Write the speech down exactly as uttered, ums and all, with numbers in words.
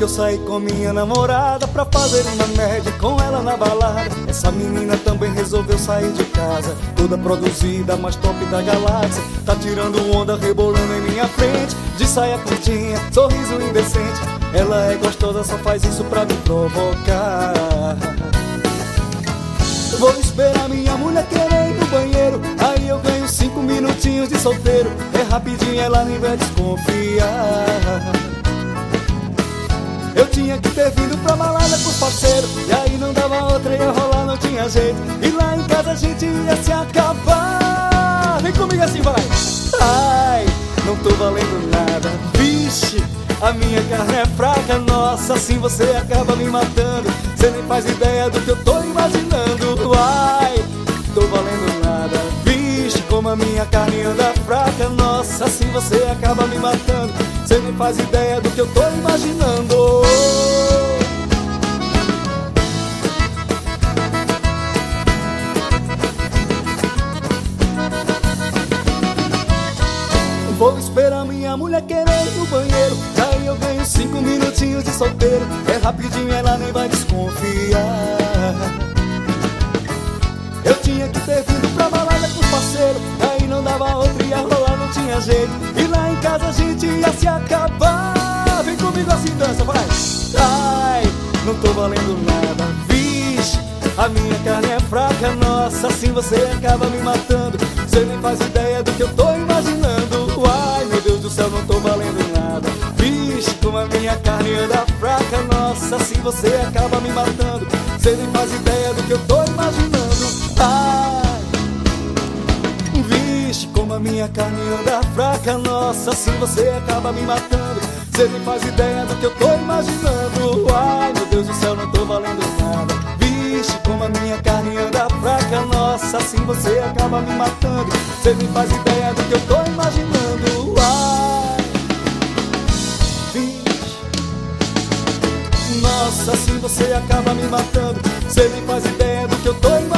eu saí com minha namorada pra fazer uma média com ela na balada. Essa menina também resolveu sair de casa, toda produzida, mais top da galáxia. Tá tirando onda, rebolando em minha frente, de saia curtinha, sorriso indecente. Ela é gostosa, só faz isso pra me provocar. Vou esperar minha mulher querer ir no banheiro, aí eu ganho cinco minutinhos de solteiro. É rapidinho, ela nem vai desconfiar. Eu tinha que ter vindo pra balada com o parceiro, e aí não dava outra, ia rolar, não tinha jeito. E lá em casa a gente ia se acabar. Vem comigo assim, vai! Ai, não tô valendo nada, vixe, a minha carne é fraca, nossa, assim você acaba me matando. Cê nem faz ideia do que eu tô imaginando. Ai, tô valendo nada, vixe, como a minha carne anda fraca, nossa, assim você acaba me matando. Cê nem faz ideia do que eu tô imaginando. Vou esperar minha mulher querer ir no banheiro, aí eu ganho cinco minutinhos de solteiro. É rapidinho, ela nem vai desconfiar. Eu tinha que ter vindo pra balada com os parceiros, aí não dava outra, ia rolar, não tinha jeito. E lá em casa a gente ia se acabar. Vem comigo assim, dança, vai! Ai, não tô valendo nada, vixe, a minha carne é fraca, nossa, assim você acaba me matando. Você nem faz ideia do que eu tô imaginando. Ai, meu Deus do céu, não tô valendo nada, vixe, como a minha carne anda fraca, nossa, assim você acaba me matando. Você nem faz ideia do que eu tô imaginando. Ai, vixe, como a minha carne anda fraca, nossa, assim você acaba me matando. Você nem faz ideia do que eu tô imaginando. Ai, meu Deus do céu, não tô valendo nada, vixe, como a minha carne anda fraca, nossa, assim você acaba me matando. Você nem faz ideia do que eu tô imaginando. Ai, vixe, nossa, assim você acaba me matando. Você nem faz ideia do que eu tô imaginando.